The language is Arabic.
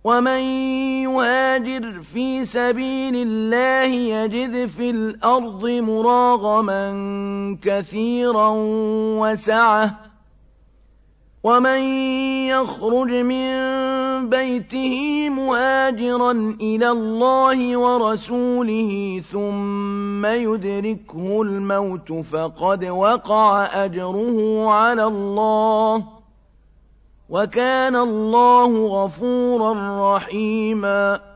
ومن يهاجر في سبيل الله يجد في الأرض مراغما كثيرا وسعة ومن يخرج من بيته مهاجرا إلى الله ورسوله ثم يدركه الموت فقد وقع أجره على الله وكان الله غفورا رحيما